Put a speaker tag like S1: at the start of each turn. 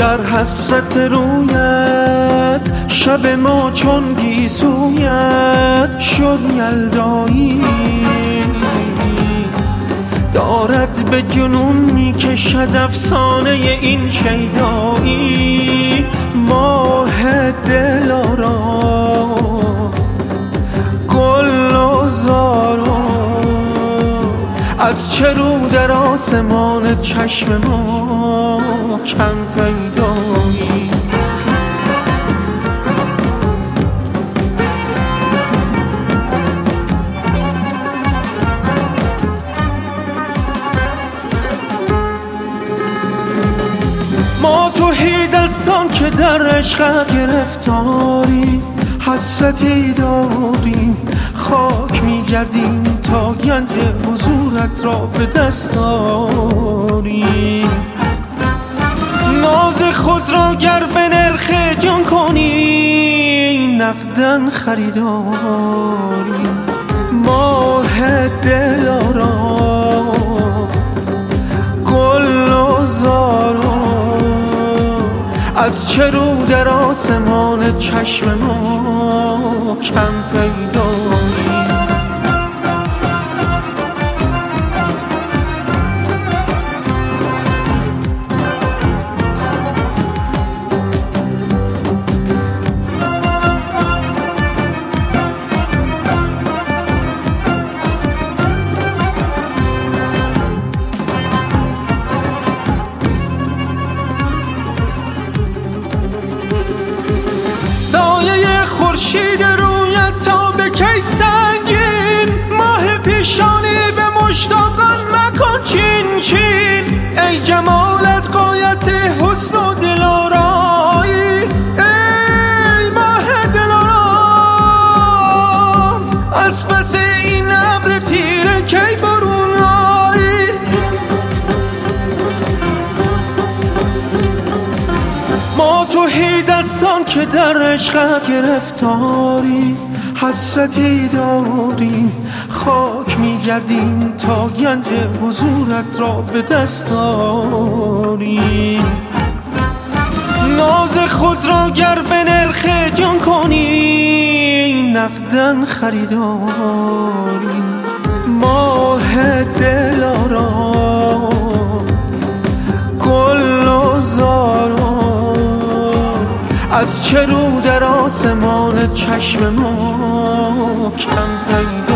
S1: در حسرت رویت شب ما چون گیسویت شد یلدایی، دارد به جنون میکشد افسانه این شیدایی. ماه دلارا گل و زارا از چه رو در آسمان چشم ما کم پیدایی. ما توحید دستان که در عشق گرفتاری، حسرتی داریم خاک میگردیم تا گنج حضورت را به دست آریم. ناز خود را گر به نرخ جان کنی نقدن خریداری. ماه دلارا گل و زارا از چه رو در آسمان چشم ما کم پیدایی. سایه خورشید رویت تا به کی سنگین، ماه پیشانی به مشتاقان مکن چین چین. ای جمالت غایت حسن و دلارایی، ای ماه دلارا از پس این ابر تیره کی برون آیی. ما توحید دستان که در عشق گرفتاری، حسرتی داریم خاک میگردیم تا گنج حضورت را به دست آریم. ناز خود را گر به نرخ جان کنی نقدن خریداری. ماه دلارا گل و زارا از چه رو در آسمان چشم ما کم پیدا